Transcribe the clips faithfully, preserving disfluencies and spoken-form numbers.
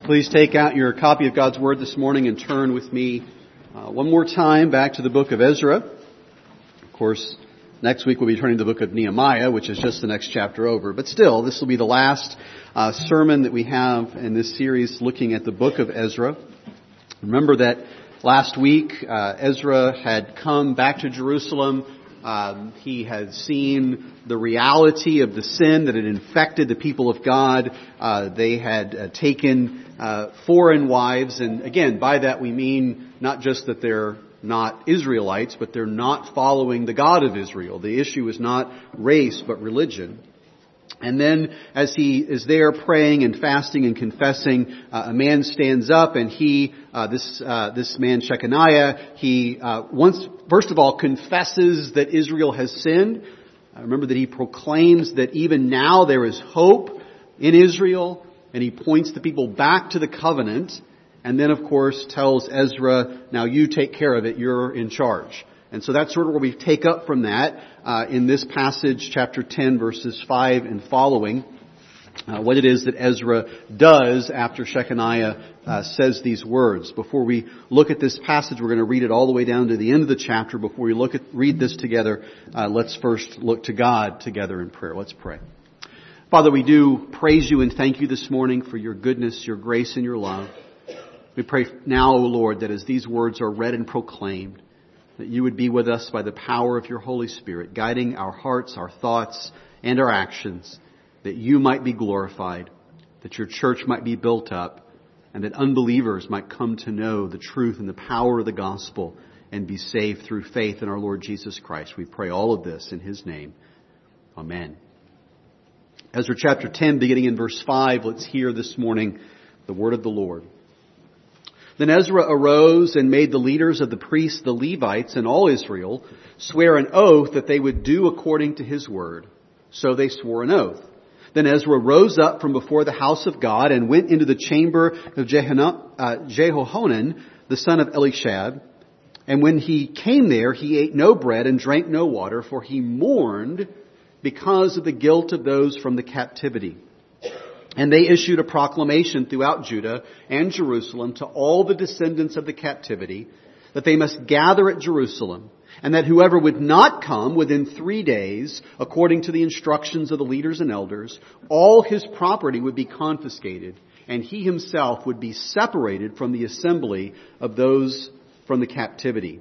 Please take out your copy of God's Word this morning and turn with me uh, one more time back to the book of Ezra. Of course, next week we'll be turning to the book of Nehemiah, which is just the next chapter over. But still, this will be the last uh, sermon that we have in this series looking at the book of Ezra. Remember that last week uh, Ezra had come back to Jerusalem. Um, he had seen the reality of the sin that had infected the people of God. Uh, they had uh, taken uh, foreign wives, and again, by that we mean not just that they're not Israelites, but they're not following the God of Israel. The issue is not race, but religion. And then as he is there praying and fasting and confessing, uh, a man stands up and he, uh, this, uh, this man Shechaniah, he, uh, once, first of all confesses that Israel has sinned. Uh, remember that he proclaims that even now there is hope in Israel, and he points the people back to the covenant. And then of course tells Ezra, now you take care of it, you're in charge. And so that's sort of where we take up from that uh, in this passage, chapter ten, verses five and following, uh, what it is that Ezra does after Shechaniah uh, says these words. Before we look at this passage, we're going to read it all the way down to the end of the chapter. Before we look at read this together, uh, let's first look to God together in prayer. Let's pray. Father, we do praise you and thank you this morning for your goodness, your grace, and your love. We pray now, O Lord, that as these words are read and proclaimed, that you would be with us by the power of your Holy Spirit, guiding our hearts, our thoughts, and our actions, that you might be glorified, that your church might be built up, and that unbelievers might come to know the truth and the power of the gospel and be saved through faith in our Lord Jesus Christ. We pray all of this in His name. Amen. Ezra chapter ten, beginning in verse five, let's hear this morning the word of the Lord. Then Ezra arose and made the leaders of the priests, the Levites, and all Israel swear an oath that they would do according to his word. So they swore an oath. Then Ezra rose up from before the house of God and went into the chamber of Jehohanan, the son of Elishab. And when he came there, he ate no bread and drank no water, for he mourned because of the guilt of those from the captivity. And they issued a proclamation throughout Judah and Jerusalem to all the descendants of the captivity that they must gather at Jerusalem, and that whoever would not come within three days, according to the instructions of the leaders and elders, all his property would be confiscated, and he himself would be separated from the assembly of those from the captivity.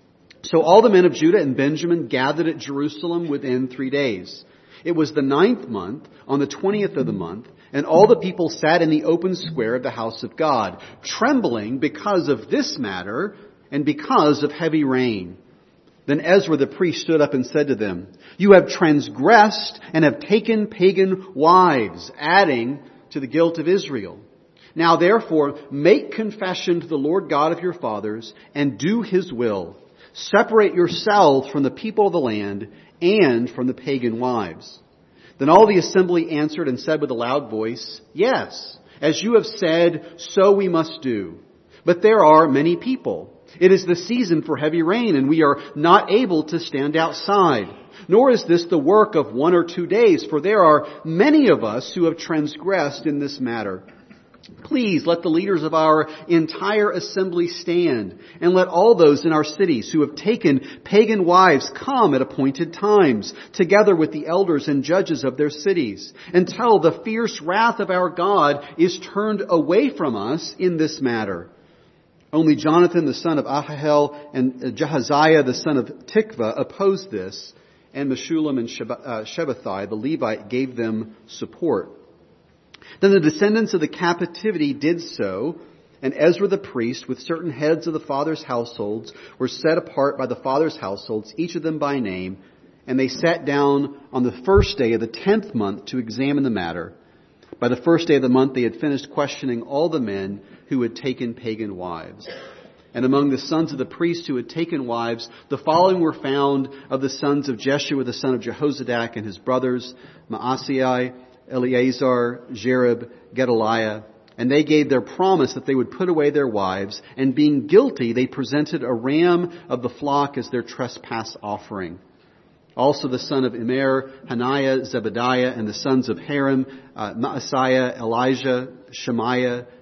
So all the men of Judah and Benjamin gathered at Jerusalem within three days. It was the ninth month, on the twentieth of the month, and all the people sat in the open square of the house of God, trembling because of this matter and because of heavy rain. Then Ezra the priest stood up and said to them, "You have transgressed and have taken pagan wives, adding to the guilt of Israel. Now therefore make confession to the Lord God of your fathers and do His will. Separate yourselves from the people of the land and from the pagan wives." Then all the assembly answered and said with a loud voice, "Yes, as you have said, so we must do. But there are many people. It is the season for heavy rain, and we are not able to stand outside. Nor is this the work of one or two days, for there are many of us who have transgressed in this matter. Please let the leaders of our entire assembly stand, and let all those in our cities who have taken pagan wives come at appointed times, together with the elders and judges of their cities, until the fierce wrath of our God is turned away from us in this matter." Only Jonathan the son of Ahahel and Jahaziah the son of Tikva opposed this, and Meshullam and Shabbathai the Levite gave them support. Then the descendants of the captivity did so, and Ezra the priest, with certain heads of the fathers' households, were set apart by the fathers' households, each of them by name, and they sat down on the first day of the tenth month to examine the matter. By the first day of the month they had finished questioning all the men who had taken pagan wives. And among the sons of the priests who had taken wives, the following were found of the sons of Jeshua the son of Jehozadak and his brothers, Maaseiah, Eleazar, Jerib, Gedaliah, and they gave their promise that they would put away their wives, and being guilty, they presented a ram of the flock as their trespass offering. Also the son of Immer, Hananiah, Zebediah, and the sons of Harim, uh, Maaseiah, Elijah, Shemaiah,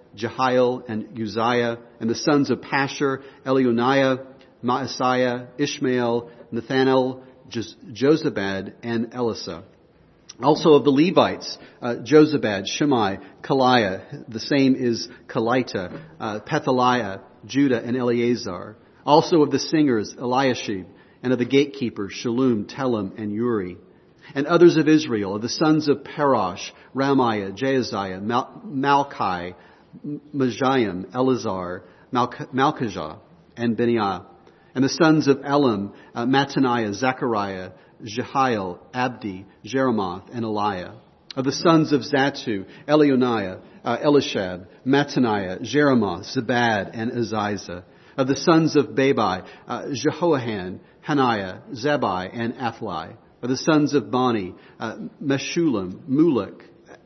Jehiel, and Uzziah. And the sons of Pashur, Elionaiah, Maaseiah, Ishmael, Nathanael, Jozabad, and Elisa. Also of the Levites, uh, Jozabad, Shimei, Kaliah, the same is Kalita, uh, Pethaliah, Judah, and Eleazar. Also of the singers, Eliashib, and of the gatekeepers, Shallum, Telem, and Uri. And others of Israel, of the sons of Parosh, Ramiah, Jaaziah, Mal- Malchi, Majayim, Elazar, Malch- Malchijah, and Beniah. And the sons of Elam, uh, Mattaniah, Zechariah, Jehiel, Abdi, Jeremoth, and Eliah. Of the sons of Zatu, Elionaiah, uh, Elishab, Mattaniah, Jeremoth, Zabad, and Aziza. Of the sons of Babai, uh, Jehoahan, Hananiah, Zabai, and Athli. Of the sons of Bani, uh, Meshulam, Mulek,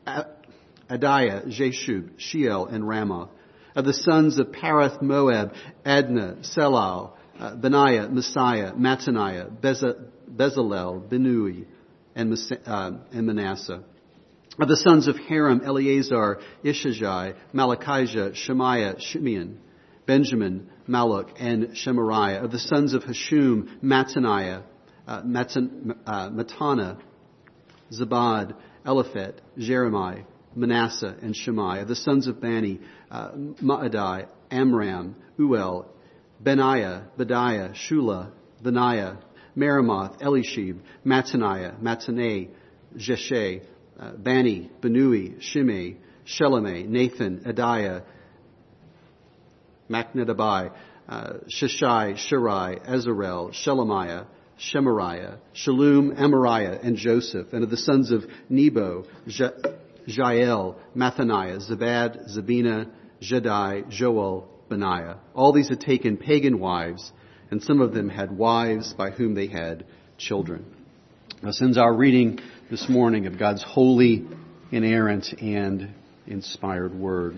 Adiah, Jeshub, Sheol, and Ramoth. Of the sons of Parath Moab, Adnah, Selal, uh, Benaiah, Messiah, Mattaniah, Beza, Bezalel, Benui, and, Mas- uh, and Manasseh. Of the sons of Haram, Eleazar, Ishajai, Malachijah, Shemaiah, Shimeon, Benjamin, Maluk, and Shemariah. Of the sons of Hashum, Mattaniah, uh, Matan, uh, Matana, Zabad, Eliphet, Jeremiah, Manasseh, and Shemai. Of the sons of Bani, uh, Maadai, Amram, Uel, Benaiah, Bediah, Shula, Benaiah, Meremoth, Elishib, Mattaniah, Mattaneh, Jeshe, uh, Bani, Benui, Shimei, Shelemeh, Nathan, Adiah, Machnadabai, uh, Sheshai, Shirai, Azarel, Shelemiah, Shemariah, Shalom, Amariah, and Joseph. And of the sons of Nebo, Je- Jael, Mathaniah, Zabad, Zabina, Jedai, Joel, Benaiah. All these had taken pagan wives, and some of them had wives by whom they had children. This ends our reading this morning of God's holy, inerrant, and inspired word.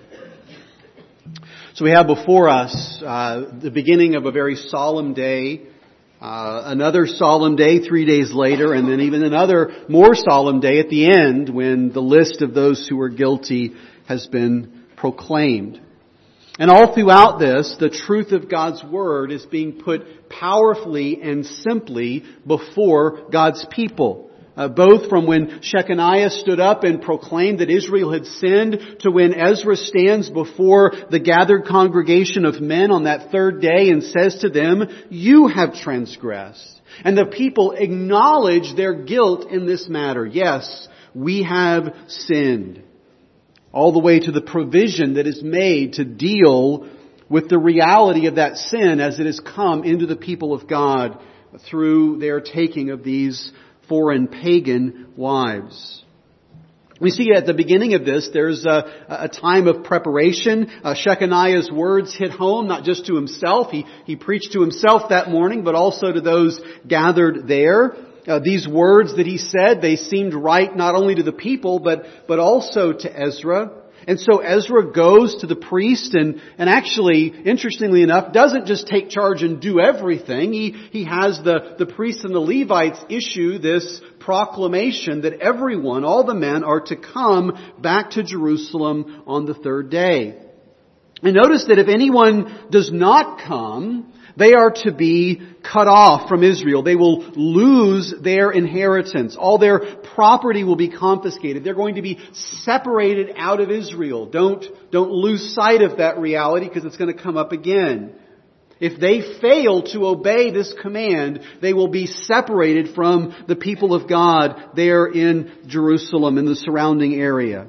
So we have before us uh, the beginning of a very solemn day, uh, another solemn day three days later, and then even another more solemn day at the end when the list of those who are guilty has been proclaimed. And all throughout this, the truth of God's Word is being put powerfully and simply before God's people. Uh, both from when Shechaniah stood up and proclaimed that Israel had sinned to when Ezra stands before the gathered congregation of men on that third day and says to them, "You have transgressed." And the people acknowledge their guilt in this matter. Yes, we have sinned. All the way to the provision that is made to deal with the reality of that sin as it has come into the people of God through their taking of these foreign pagan wives. We see at the beginning of this, there's a, a time of preparation. Uh, Shechaniah's words hit home, not just to himself. He, he preached to himself that morning, but also to those gathered there. Uh, these words that he said, they seemed right not only to the people, but, but also to Ezra. And so Ezra goes to the priest and, and actually, interestingly enough, doesn't just take charge and do everything. He, he has the, the priests and the Levites issue this proclamation that everyone, all the men, are to come back to Jerusalem on the third day. And notice that if anyone does not come, they are to be cut off from Israel. They will lose their inheritance. All their property will be confiscated. They're going to be separated out of Israel. Don't, don't lose sight of that reality because it's going to come up again. If they fail to obey this command, they will be separated from the people of God there in Jerusalem, in the surrounding area.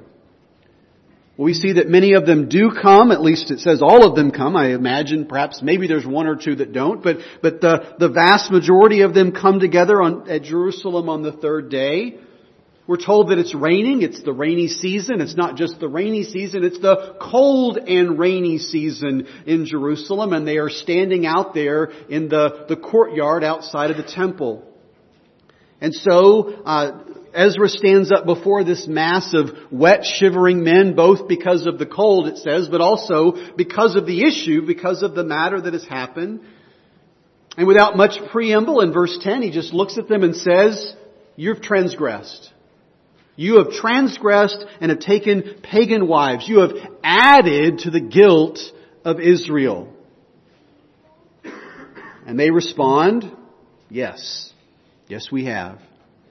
We see that many of them do come, at least it says all of them come. I imagine perhaps maybe there's one or two that don't, but, but the, the vast majority of them come together on, at Jerusalem on the third day. We're told that it's raining. It's the rainy season. It's not just the rainy season. It's the cold and rainy season in Jerusalem, and they are standing out there in the, the courtyard outside of the temple. And so, uh, Ezra stands up before this mass of wet, shivering men, both because of the cold, it says, but also because of the issue, because of the matter that has happened. And without much preamble, in verse ten, he just looks at them and says, "You've transgressed. You have transgressed and have taken pagan wives. You have added to the guilt of Israel. And they respond, yes. Yes, we have.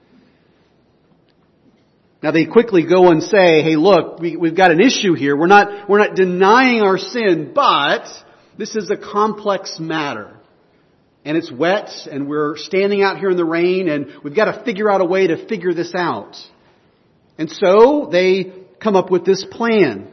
Now they quickly go and say, hey, look, we, we've got an issue here. We're not, we're not denying our sin, but this is a complex matter. And it's wet, and we're standing out here in the rain, and we've got to figure out a way to figure this out. And so they come up with this plan.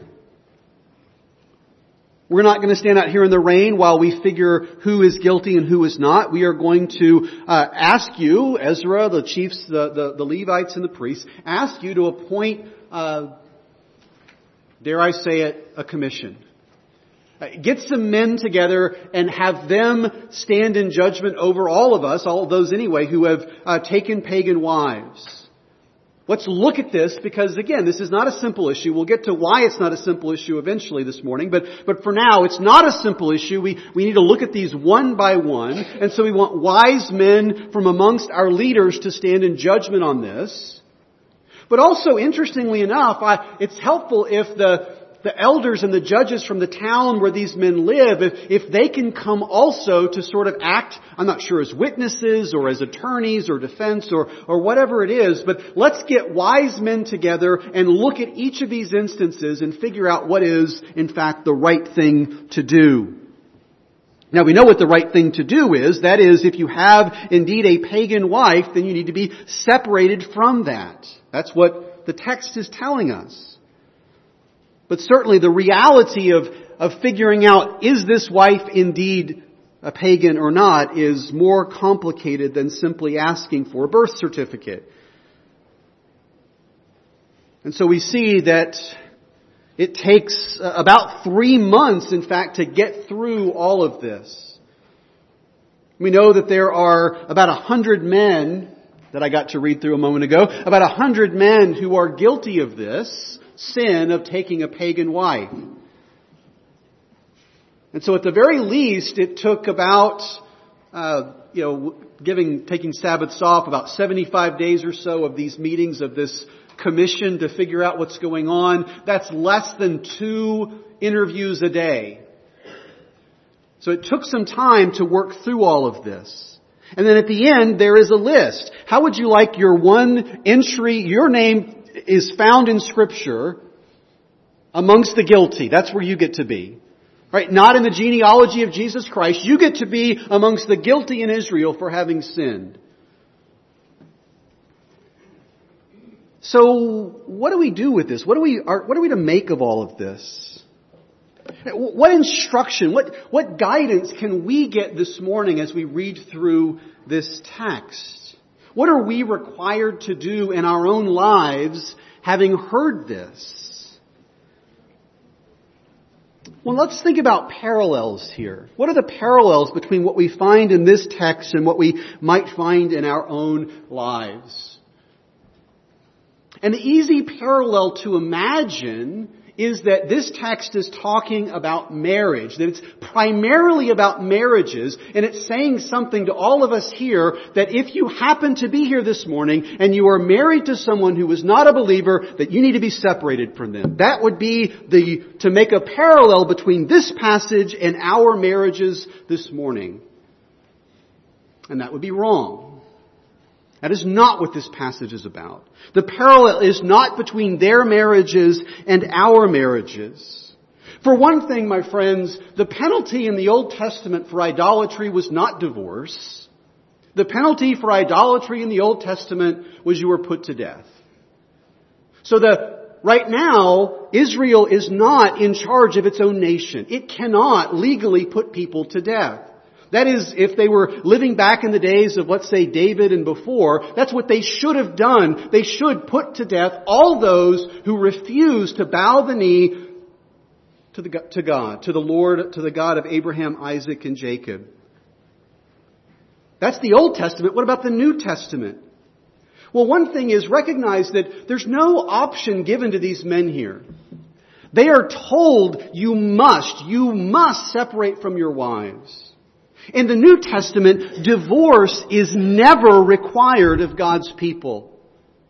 We're not going to stand out here in the rain while we figure who is guilty and who is not. We are going to uh, ask you, Ezra, the chiefs, the, the, the Levites and the priests, ask you to appoint, uh, dare I say it, a commission. Uh, get some men together and have them stand in judgment over all of us, all of those anyway, who have uh, taken pagan wives. Let's look at this because, again, this is not a simple issue. We'll get to why it's not a simple issue eventually this morning. But, but for now, it's not a simple issue. We, we need to look at these one by one. And so we want wise men from amongst our leaders to stand in judgment on this. But also, interestingly enough, I, it's helpful if the, the elders and the judges from the town where these men live, if, if they can come also to sort of act, I'm not sure as witnesses or as attorneys or defense or, or whatever it is, but let's get wise men together and look at each of these instances and figure out what is, in fact, the right thing to do. Now we know what the right thing to do is. That is, if you have indeed a pagan wife, then you need to be separated from that. That's what the text is telling us. But certainly the reality of, of figuring out, is this wife indeed a pagan or not, is more complicated than simply asking for a birth certificate. And so we see that it takes about three months, in fact, to get through all of this. We know that there are about a hundred men that I got to read through a moment ago, about a hundred men who are guilty of this sin of taking a pagan wife. And so at the very least, it took about, uh, you know, giving, taking Sabbaths off, about seventy-five days or so of these meetings of this commission to figure out what's going on. That's less than two interviews a day. So it took some time to work through all of this. And then at the end, there is a list. How would you like your one entry, your name is found in Scripture amongst the guilty? That's where you get to be. Right? Not in the genealogy of Jesus Christ. You get to be amongst the guilty in Israel for having sinned. So, what do we do with this? What do we are, what are we to make of all of this? What instruction, what, what guidance can we get this morning as we read through this text? What are we required to do in our own lives having heard this? Well, let's think about parallels here. What are the parallels between what we find in this text and what we might find in our own lives? An easy parallel to imagine is that this text is talking about marriage, that it's primarily about marriages, and it's saying something to all of us here that if you happen to be here this morning and you are married to someone who is not a believer, that you need to be separated from them. That would be the, to make a parallel between this passage and our marriages this morning. And that would be wrong. That is not what this passage is about. The parallel is not between their marriages and our marriages. For one thing, my friends, the penalty in the Old Testament for idolatry was not divorce. The penalty for idolatry in the Old Testament was you were put to death. So the right now, Israel is not in charge of its own nation. It cannot legally put people to death. That is, if they were living back in the days of, let's say, David and before, that's what they should have done. They should put to death all those who refuse to bow the knee to, the, to God, to the Lord, to the God of Abraham, Isaac, and Jacob. That's the Old Testament. What about the New Testament? Well, one thing is recognize that there's no option given to these men here. They are told, you must, you must separate from your wives. In the New Testament, divorce is never required of God's people.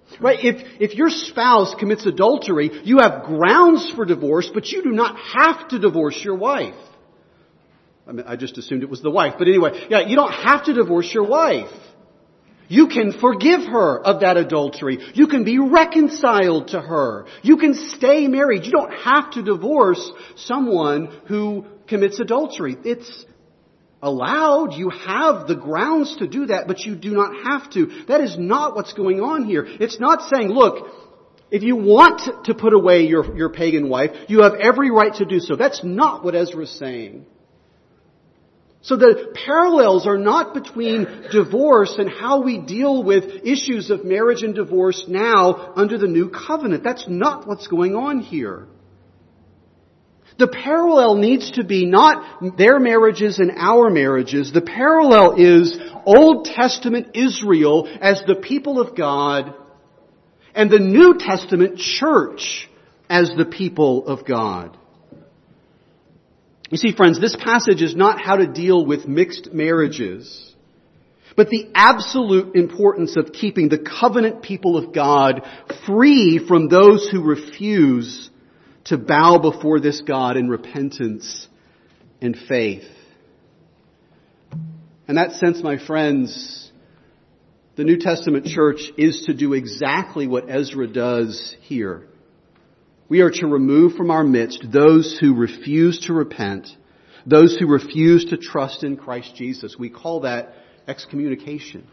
Right? If, if your spouse commits adultery, you have grounds for divorce, but you do not have to divorce your wife. I mean, I just assumed it was the wife. But anyway, yeah, you don't have to divorce your wife. You can forgive her of that adultery. You can be reconciled to her. You can stay married. You don't have to divorce someone who commits adultery. It's allowed. You have the grounds to do that, but you do not have to. That is not what's going on here. It's not saying, look, if you want to put away your, your pagan wife, you have every right to do so. That's not what Ezra is saying. So the parallels are not between divorce and how we deal with issues of marriage and divorce now under the new covenant. That's not what's going on here. The parallel needs to be not their marriages and our marriages. The parallel is Old Testament Israel as the people of God and the New Testament church as the people of God. You see, friends, this passage is not how to deal with mixed marriages, but the absolute importance of keeping the covenant people of God free from those who refuse to bow before this God in repentance and faith. In that sense, my friends, the New Testament church is to do exactly what Ezra does here. We are to remove from our midst those who refuse to repent, those who refuse to trust in Christ Jesus. We call that excommunication.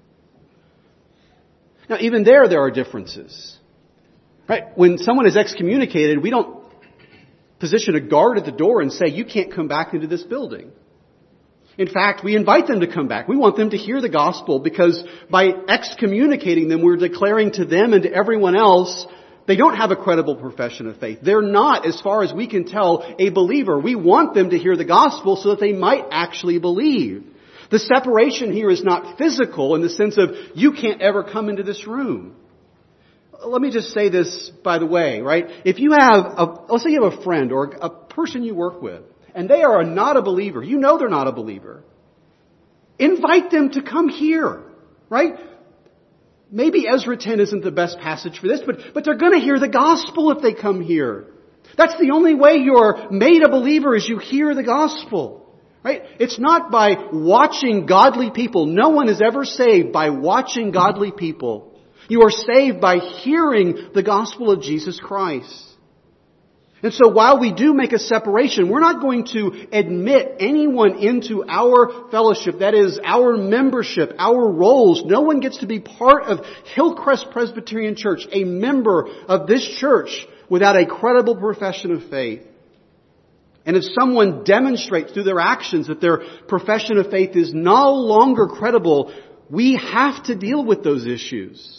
Now, even there, there are differences. Right? When someone is excommunicated, we don't position a guard at the door and say, you can't come back into this building. In fact, we invite them to come back. We want them to hear the gospel because by excommunicating them, we're declaring to them and to everyone else they don't have a credible profession of faith. They're not, as far as we can tell, a believer. We want them to hear the gospel so that they might actually believe. The separation here is not physical in the sense of you can't ever come into this room. Let me just say this, by the way, right? If you have, a, let's say you have a friend or a person you work with, and they are not a believer. You know they're not a believer. Invite them to come here, right? Maybe Ezra ten isn't the best passage for this, but, but they're going to hear the gospel if they come here. That's the only way you're made a believer is you hear the gospel. Right? It's not by watching godly people. No one is ever saved by watching godly people. You are saved by hearing the gospel of Jesus Christ. And so while we do make a separation, we're not going to admit anyone into our fellowship, that is, our membership, our roles. No one gets to be part of Hillcrest Presbyterian Church, a member of this church, without a credible profession of faith. And if someone demonstrates through their actions that their profession of faith is no longer credible, we have to deal with those issues.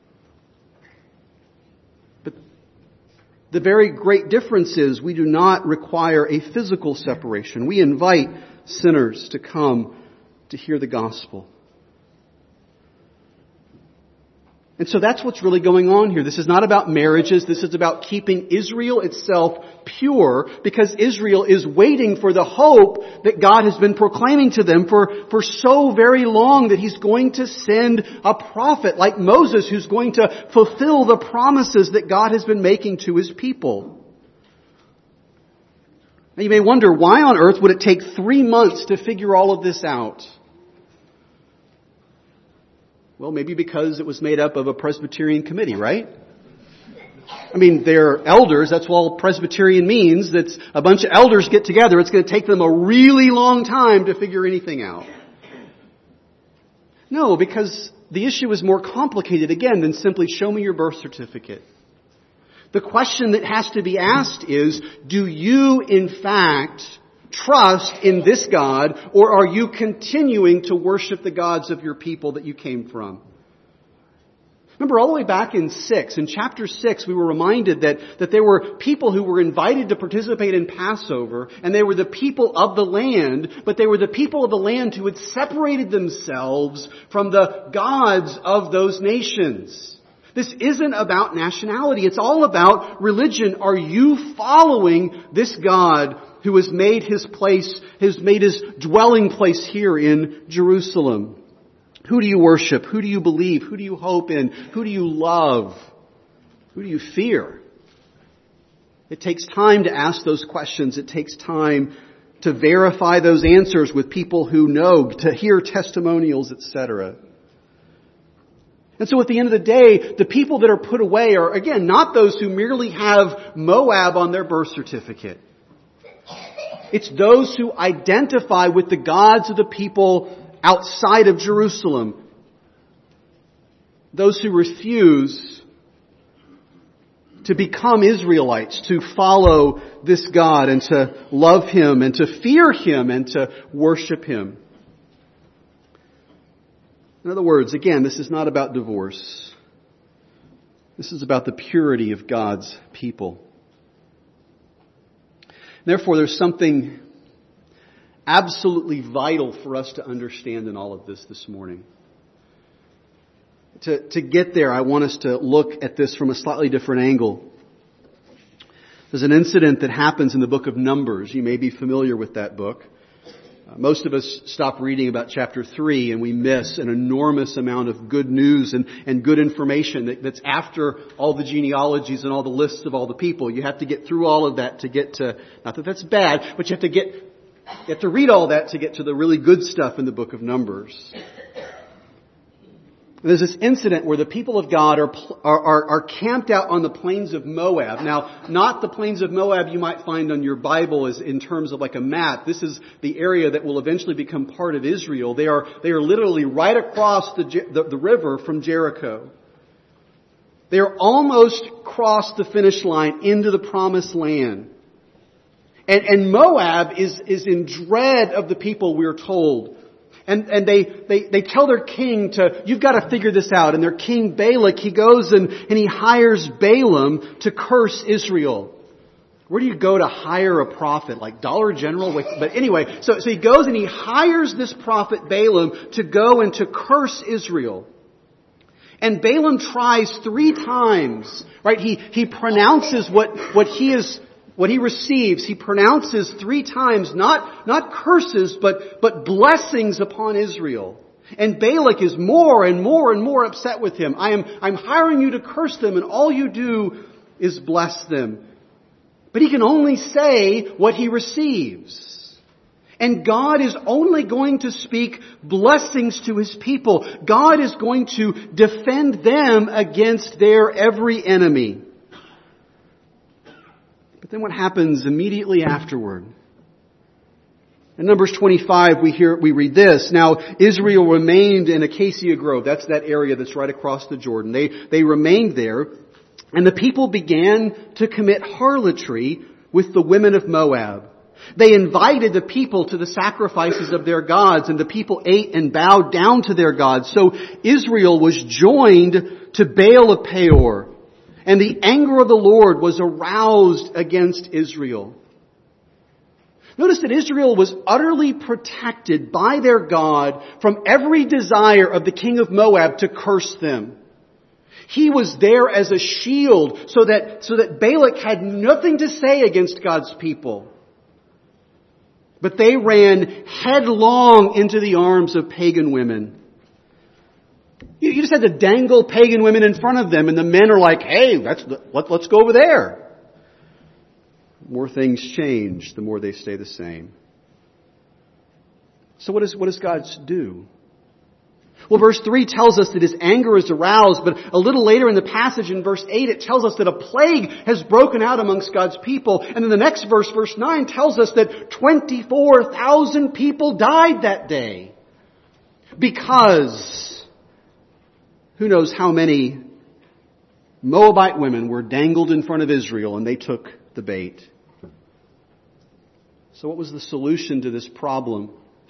The very great difference is we do not require a physical separation. We invite sinners to come to hear the gospel. And so that's what's really going on here. This is not about marriages. This is about keeping Israel itself pure because Israel is waiting for the hope that God has been proclaiming to them for, for so very long that He's going to send a prophet like Moses who's going to fulfill the promises that God has been making to His people. Now you may wonder, why on earth would it take three months to figure all of this out? Well, maybe because it was made up of a Presbyterian committee, right? I mean, they're elders. That's what all Presbyterian means. That's a bunch of elders get together. It's going to take them a really long time to figure anything out. No, because the issue is more complicated, again, than simply show me your birth certificate. The question that has to be asked is, do you, in fact, trust in this God, or are you continuing to worship the gods of your people that you came from? Remember, all the way back in six, in chapter six, we were reminded that, that there were people who were invited to participate in Passover, and they were the people of the land, but they were the people of the land who had separated themselves from the gods of those nations. This isn't about nationality. It's all about religion. Are you following this God who has made His place, has made His dwelling place here in Jerusalem? Who do you worship? Who do you believe? Who do you hope in? Who do you love? Who do you fear? It takes time to ask those questions. It takes time to verify those answers with people who know, to hear testimonials, et cetera. And so at the end of the day, the people that are put away are, again, not those who merely have Moab on their birth certificate. It's those who identify with the gods of the people outside of Jerusalem. Those who refuse to become Israelites, to follow this God and to love Him and to fear Him and to worship Him. In other words, again, this is not about divorce. This is about the purity of God's people. Therefore, there's something absolutely vital for us to understand in all of this this morning. To, to get there, I want us to look at this from a slightly different angle. There's an incident that happens in the book of Numbers. You may be familiar with that book. Uh, most of us stop reading about chapter three and we miss an enormous amount of good news and, and good information that, that's after all the genealogies and all the lists of all the people. You have to get through all of that to get to, not that that's bad, but you have to get, you have to read all that to get to the really good stuff in the book of Numbers. There's this incident where the people of God are, are, are camped out on the plains of Moab. Now, not the plains of Moab you might find on your Bible as in terms of like a map. This is the area that will eventually become part of Israel. They are, they are literally right across the, the, the river from Jericho. They are almost crossed the finish line into the promised land. And, and Moab is, is in dread of the people, we're told. And, and they, they, they tell their king to, you've got to figure this out. And their king Balak, he goes and, and he hires Balaam to curse Israel. Where do you go to hire a prophet? Like Dollar General? But anyway, so, so he goes and he hires this prophet Balaam to go and to curse Israel. And Balaam tries three times, right? He, he pronounces what, what he is, What he receives, he pronounces three times, not, not curses, but, but blessings upon Israel. And Balak is more and more and more upset with him. I am, I'm hiring you to curse them, and all you do is bless them. But he can only say what he receives. And God is only going to speak blessings to His people. God is going to defend them against their every enemy. But then what happens immediately afterward? In Numbers twenty-five, we hear, we read this. Now, Israel remained in Acacia Grove. That's that area that's right across the Jordan. They, they remained there. And the people began to commit harlotry with the women of Moab. They invited the people to the sacrifices of their gods, and the people ate and bowed down to their gods. So Israel was joined to Baal of Peor. And the anger of the Lord was aroused against Israel. Notice that Israel was utterly protected by their God from every desire of the king of Moab to curse them. He was there as a shield so that, so that Balak had nothing to say against God's people. But they ran headlong into the arms of pagan women. You, you just had to dangle pagan women in front of them, and the men are like, hey, that's the, let, let's go over there. The more things change, the more they stay the same. So what, is, what does God do? Well, verse three tells us that His anger is aroused, but a little later in the passage in verse eight, it tells us that a plague has broken out amongst God's people. And in the next verse, verse nine, tells us that twenty-four thousand people died that day. Because who knows how many Moabite women were dangled in front of Israel and they took the bait. So what was the solution to this problem?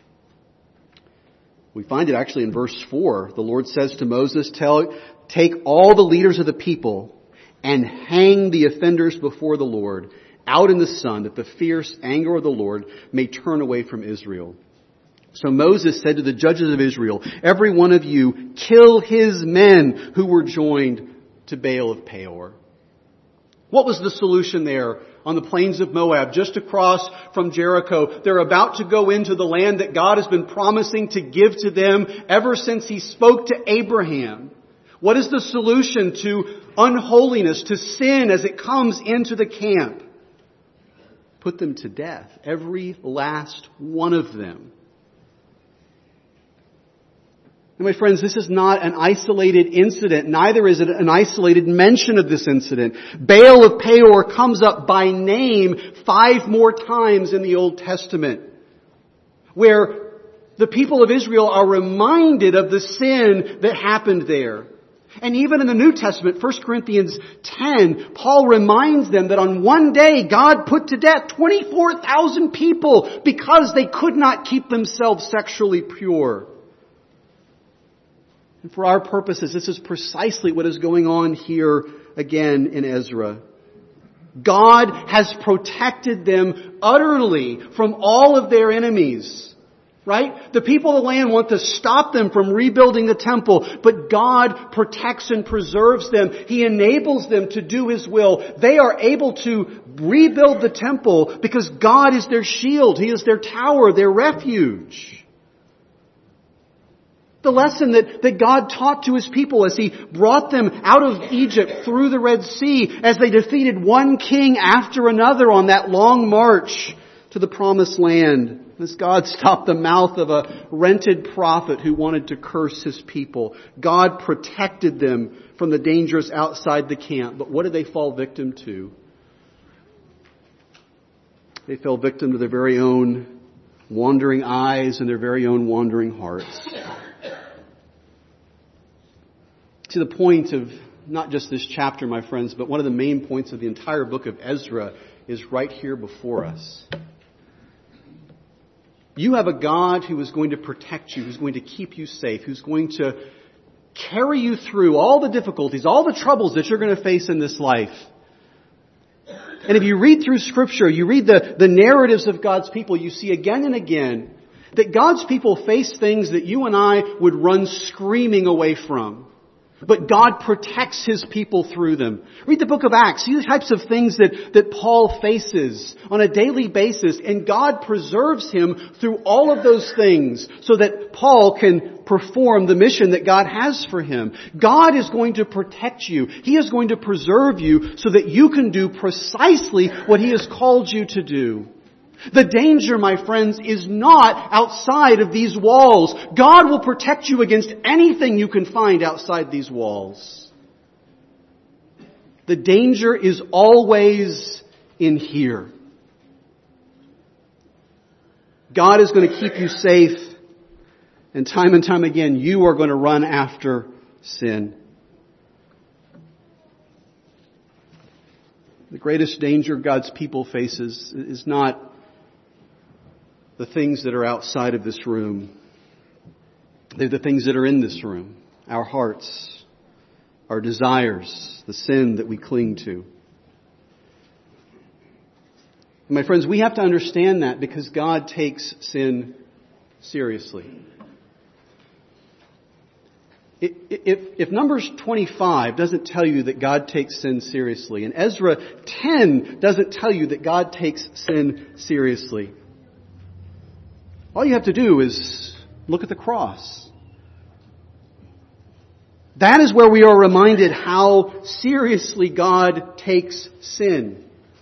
We find it actually in verse four. The Lord says to Moses, "Tell, take all the leaders of the people and hang the offenders before the Lord out in the sun, that the fierce anger of the Lord may turn away from Israel." So Moses said to the judges of Israel, "Every one of you kill his men who were joined to Baal of Peor." What was the solution there on the plains of Moab, just across from Jericho. They're about to go into the land that God has been promising to give to them ever since He spoke to Abraham. What is the solution to unholiness, to sin as it comes into the camp? Put them to death. Every last one of them. And my friends, this is not an isolated incident. Neither is it an isolated mention of this incident. Baal of Peor comes up by name five more times in the Old Testament, where the people of Israel are reminded of the sin that happened there. And even in the New Testament, First Corinthians ten, Paul reminds them that on one day God put to death twenty-four thousand people because they could not keep themselves sexually pure. And for our purposes, this is precisely what is going on here again in Ezra. God has protected them utterly from all of their enemies. Right? The people of the land want to stop them from rebuilding the temple, but God protects and preserves them. He enables them to do His will. They are able to rebuild the temple because God is their shield. He is their tower, their refuge. The lesson that, that God taught to His people as He brought them out of Egypt through the Red Sea, as they defeated one king after another on that long march to the Promised Land. As God stopped the mouth of a rented prophet who wanted to curse His people. God protected them from the dangers outside the camp. But what did they fall victim to? They fell victim to their very own wandering eyes and their very own wandering hearts. See, the point of not just this chapter, my friends, but one of the main points of the entire book of Ezra is right here before us. You have a God who is going to protect you, who's going to keep you safe, who's going to carry you through all the difficulties, all the troubles that you're going to face in this life. And if you read through Scripture, you read the, the narratives of God's people, you see again and again that God's people face things that you and I would run screaming away from. But God protects His people through them. Read the book of Acts. See the types of things that, that Paul faces on a daily basis. And God preserves him through all of those things so that Paul can perform the mission that God has for him. God is going to protect you. He is going to preserve you so that you can do precisely what He has called you to do. The danger, my friends, is not outside of these walls. God will protect you against anything you can find outside these walls. The danger is always in here. God is going to keep you safe, and time and time again, you are going to run after sin. The greatest danger God's people faces is not the things that are outside of this room. They're the things that are in this room. Our hearts, our desires, the sin that we cling to. And my friends, we have to understand that because God takes sin seriously. If, if Numbers twenty-five doesn't tell you that God takes sin seriously, and Ezra ten doesn't tell you that God takes sin seriously, all you have to do is look at the cross. That is where we are reminded how seriously God takes sin.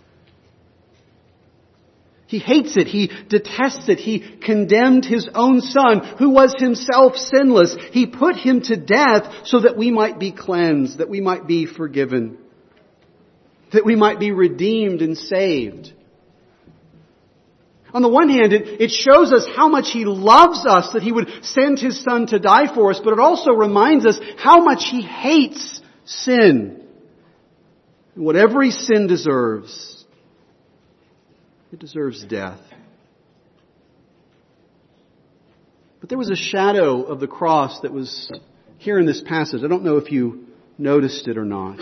He hates it. He detests it. He condemned His own Son, who was Himself sinless. He put Him to death so that we might be cleansed, that we might be forgiven, that we might be redeemed and saved. On the one hand, it, it shows us how much He loves us, that He would send His Son to die for us, but it also reminds us how much He hates sin. And what every sin deserves, it deserves death. But there was a shadow of the cross that was here in this passage. I don't know if you noticed it or not.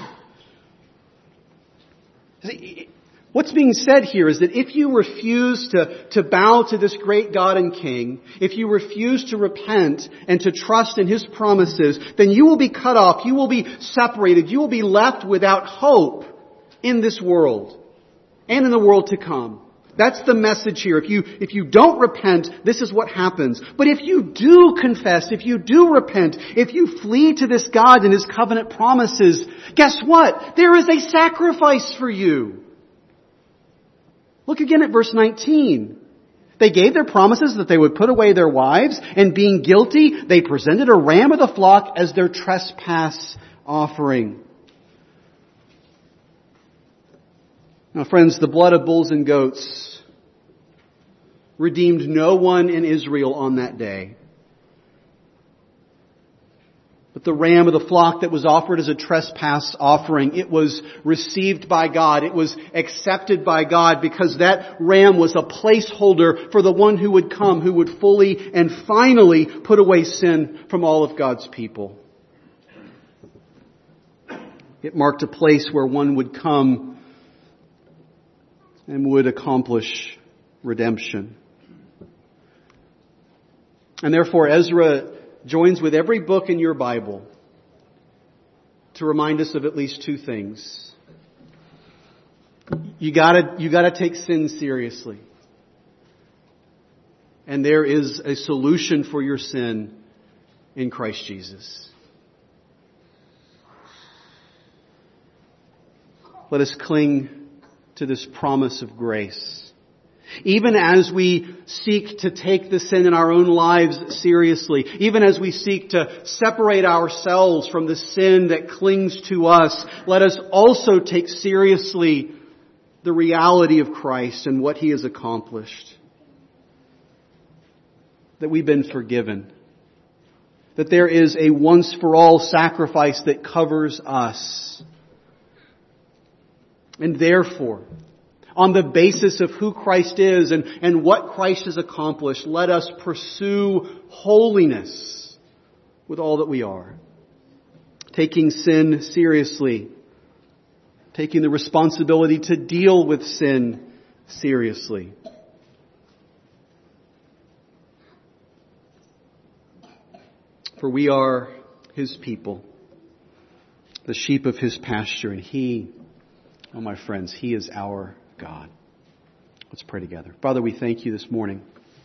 See, what's being said here is that if you refuse to, to bow to this great God and King, if you refuse to repent and to trust in His promises, then you will be cut off, you will be separated, you will be left without hope in this world. and in the world to come. That's the message here. If you, if you don't repent, this is what happens. But if you do confess, if you do repent, if you flee to this God and His covenant promises, guess what? There is a sacrifice for you. Look again at verse nineteen. They gave their promises that they would put away their wives, and being guilty, they presented a ram of the flock as their trespass offering. Now, friends, the blood of bulls and goats redeemed no one in Israel on that day. But the ram of the flock that was offered as a trespass offering, it was received by God. It was accepted by God because that ram was a placeholder for the one who would come, who would fully and finally put away sin from all of God's people. It marked a place where one would come and would accomplish redemption. And therefore, Ezra joins with every book in your Bible to remind us of at least two things. You gotta, you gotta take sin seriously. And there is a solution for your sin in Christ Jesus. Let us cling to this promise of grace. Even as we seek to take the sin in our own lives seriously, even as we seek to separate ourselves from the sin that clings to us, let us also take seriously the reality of Christ and what He has accomplished. That we've been forgiven. That there is a once-for-all sacrifice that covers us. And therefore, on the basis of who Christ is and, and what Christ has accomplished, let us pursue holiness with all that we are. Taking sin seriously. Taking the responsibility to deal with sin seriously. For we are His people, the sheep of His pasture, and He, oh my friends, He is our God. Let's pray together. Father, we thank You this morning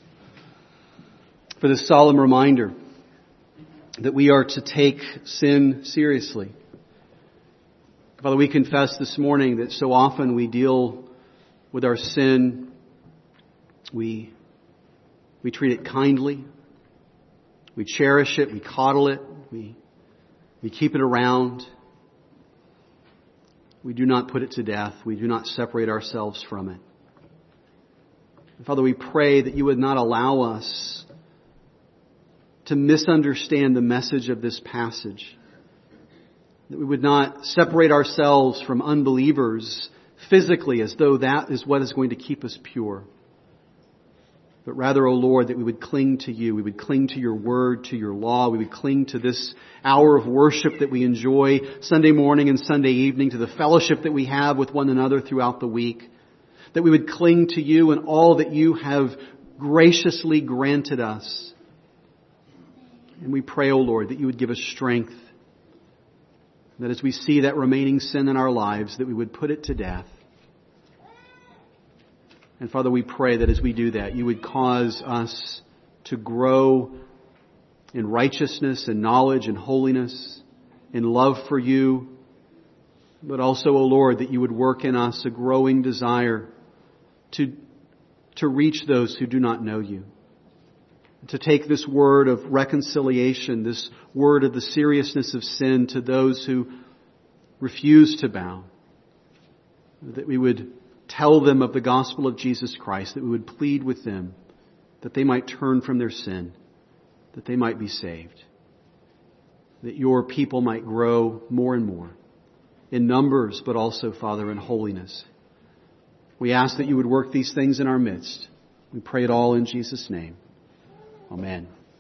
for this solemn reminder that we are to take sin seriously. Father, we confess this morning that so often we deal with our sin, we, we treat it kindly, we cherish it, we coddle it, we, we keep it around. We do not put it to death. We do not separate ourselves from it. And Father, we pray that You would not allow us to misunderstand the message of this passage. That we would not separate ourselves from unbelievers physically as though that is what is going to keep us pure. But rather, O Lord, that we would cling to You. We would cling to Your word, to Your law. We would cling to this hour of worship that we enjoy Sunday morning and Sunday evening, to the fellowship that we have with one another throughout the week. That we would cling to You and all that You have graciously granted us. And we pray, O Lord, that You would give us strength. That as we see that remaining sin in our lives, that we would put it to death. And Father, we pray that as we do that, You would cause us to grow in righteousness and knowledge and holiness, in love for You, but also, O Lord, that You would work in us a growing desire to, to reach those who do not know You. To take this word of reconciliation, this word of the seriousness of sin to those who refuse to bow. That we would tell them of the gospel of Jesus Christ, that we would plead with them that they might turn from their sin, that they might be saved, that Your people might grow more and more in numbers, but also, Father, in holiness. We ask that You would work these things in our midst. We pray it all in Jesus' name. Amen.